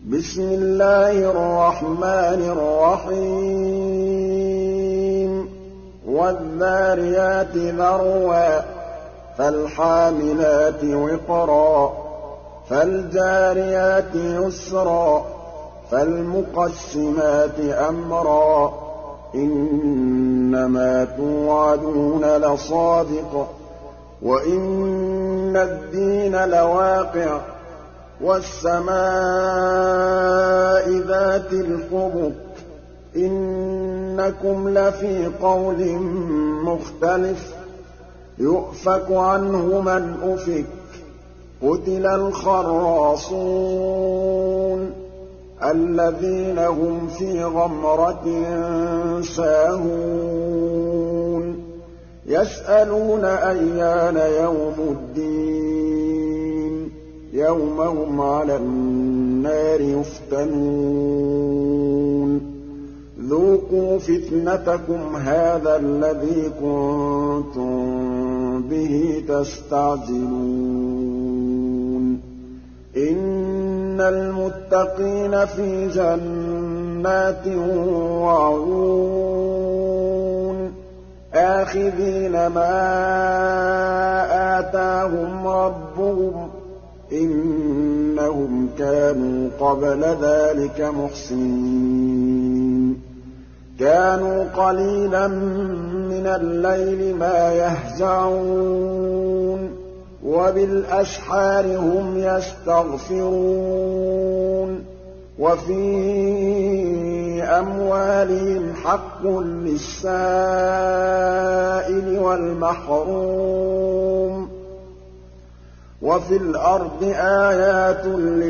بسم الله الرحمن الرحيم والذاريات ذروا فالحاملات وقرا فالجاريات يسرا فالمقسمات أمرا إنما توعدون لصادق وإن الدين لواقع والسماء ذات الحبك إنكم لفي قول مختلف يؤفك عنه من أفك قتل الخراصون الذين هم في غمرة ساهون يسألون أيان يوم الدين يوم هم على النار يفتنون ذوقوا فتنتكم هذا الذي كنتم به تستعجلون إن المتقين في جنات وعيون آخذين ما آتاهم ربهم إنهم كانوا قبل ذلك محسنين كانوا قليلا من الليل ما يهجعون وبالأسحار هم يستغفرون وفي أموالهم حق للسائل والمحروم وفي الأرض آيات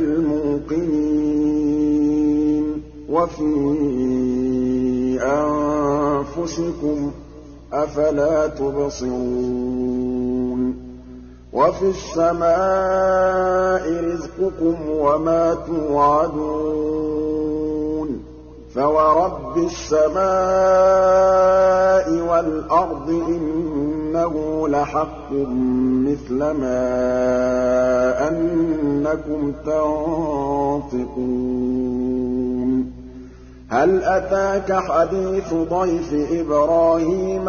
للموقنين وفي أنفسكم أفلا تبصرون وفي السماء رزقكم وما توعدون فورب السماء والأرض إنه لحق مثل ما أنكم تنطقون هل أتاك حديث ضيف إبراهيم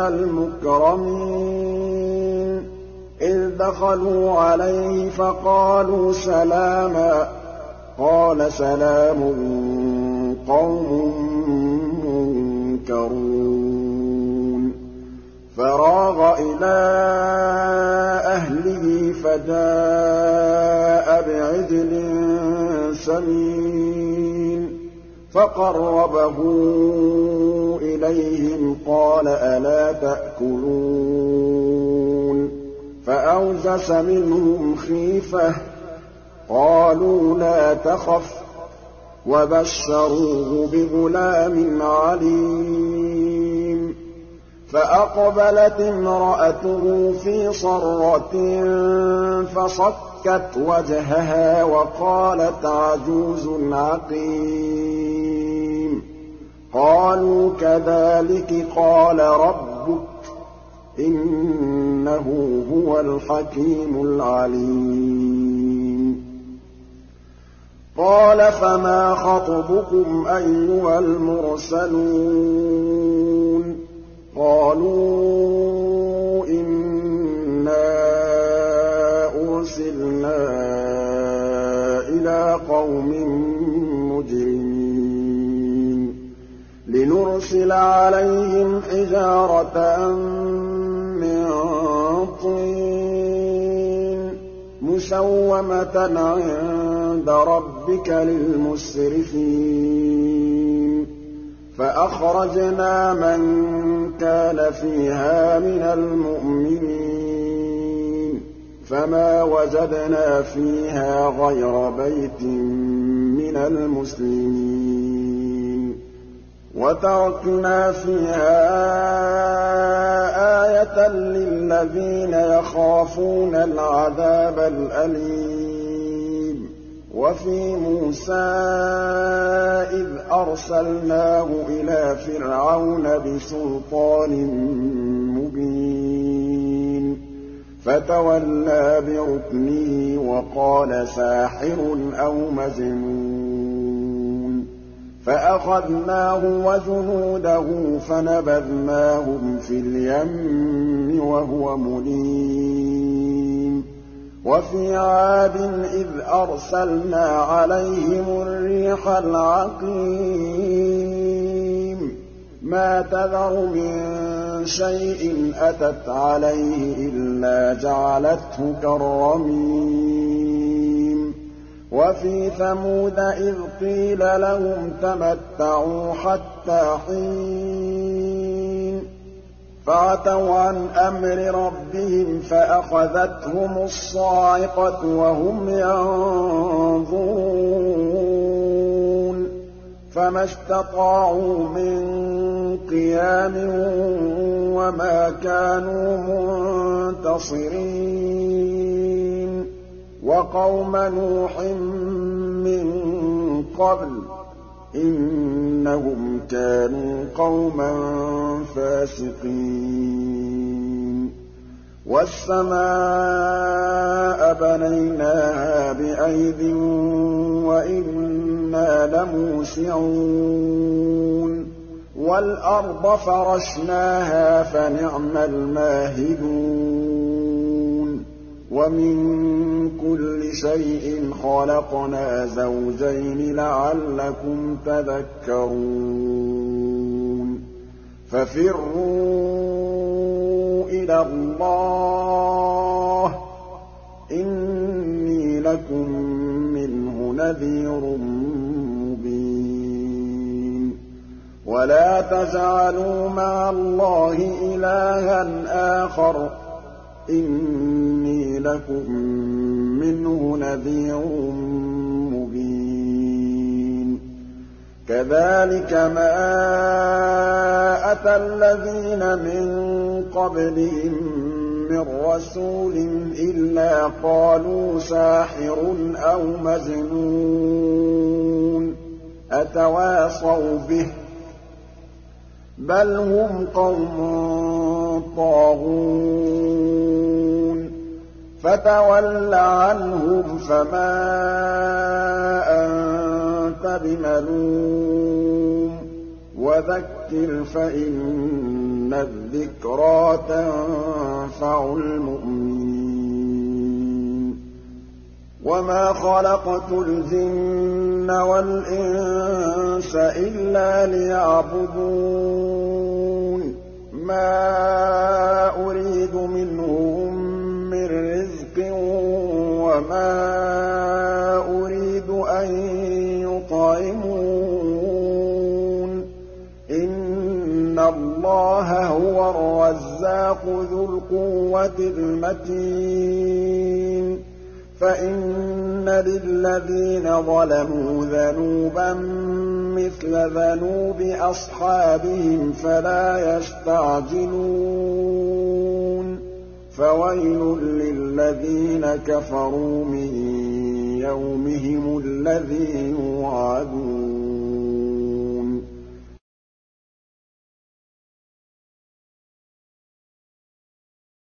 المكرمين إذ دخلوا عليه فقالوا سلاما قال سلام قوم منكرون فراغ إلى أهله فجاء بعجل سمين فقربه إليهم قال ألا تأكلون فأوجس منهم خيفة قالوا لا تخف وبشروه بغلام عليم فأقبلت امرأته في صرة فصكت وجهها وقالت عجوز عقيم قالوا كذلك قال ربك إنه هو الحكيم العليم قال فما خطبكم أيها المرسلون قالوا إنا أرسلنا إلى قوم مجرمين لنرسل عليهم حجارة من طين مسومة عند ربك للمسرفين فأخرجنا من كان فيها من المؤمنين فما وجدنا فيها غير بيت من المسلمين وتركنا فيها آية للذين يخافون العذاب الأليم وفي موسى إذ أرسلناه إلى فرعون بسلطان مبين فتولى بركنه وقال ساحر أو مجنون فَأَخَذْنَاهُ وَجُنُودَهُ فَنَبَذْنَاهُمْ فِي الْيَمِّ وَهُوَ مُلِيمٌ وَفِي عَادٍ إِذْ أَرْسَلْنَا عَلَيْهِمُ الرِّيحَ الْعَقِيمَ مَا تَذَرُ مِن شَيْءٍ أَتَتْ عَلَيْهِ إِلَّا جَعَلَتْهُ كَالرَّمِيمِ وَفِي ثَمُودَ إِذْ قِيلَ لَهُمْ تَمَتَّعُوا حَتَّىٰ حِينٍ فَعَتَوْا عَنْ أَمْرِ رَبِّهِمْ فَأَخَذَتْهُمُ الصَّاعِقَةُ وَهُمْ يَنظُرُونَ فَمَا اسْتَطَاعُوا مِن قِيَامٍ وَمَا كَانُوا مُنتَصِرِينَ وَقَوْمَ نُوحٍ مِّن قَبْلُ ۖ إِنَّهُمْ كَانُوا قَوْمًا فَاسِقِينَ وَالسَّمَاءَ بَنَيْنَاهَا بِأَيْدٍ وَإِنَّا لَمُوسِعُونَ وَالْأَرْضَ فَرَشْنَاهَا فَنِعْمَ الْمَاهِدُونَ وَمِن كُلِّ شَيْءٍ خَلَقْنَا زَوْجَيْنِ لَعَلَّكُمْ تَذَكَّرُونَ فَفِرُّوا إِلَى اللَّهِ إِنِّي لَكُم مِّنْهُ نَذِيرٌ مُّبِينٌ وَلَا تَجْعَلُوا مَعَ اللَّهِ إِلَٰهًا آخَرَ إِنِّي لَكُم مِّنْهُ نَذِيرٌ مُّبِينٌ كَذَٰلِكَ مَا أَتَى الَّذِينَ مِن قَبْلِهِم مِّن رَّسُولٍ إِلَّا قَالُوا سَاحِرٌ أَوْ مَجْنُونٌ أَتَوَاصَوْا بِهِ ۚ بَلْ هُمْ قَوْمٌ طَاغُونَ فَتَوَلَّ عَنْهُمْ فَمَا أَنتَ بِمَلُومٍ وَذَكِّرْ فَإِنَّ الذِّكْرَىٰ تَنفَعُ الْمُؤْمِنِينَ وَمَا خَلَقْتُ الْجِنَّ وَالْإِنسَ إِلَّا لِيَعْبُدُونِ مَا أُرِيدُ مِنْهُم مِّن رِّزْقٍ وَمَا أُرِيدُ أَن يُطْعِمُونِ إِنَّ اللَّهَ هُوَ الرَّزَّاقُ ذُو الْقُوَّةِ الْمَتِينُ فَإِنَّ لِلَّذِينَ ظَلَمُوا ذَنُوبًا مِّثْلَ ذَنُوبِ أَصْحَابِهِمْ فَلَا يَسْتَعْجِلُونِ فَوَيْلٌ لِّلَّذِينَ كَفَرُوا مِن يَوْمِهِمُ الَّذِي يُوعَدُونَ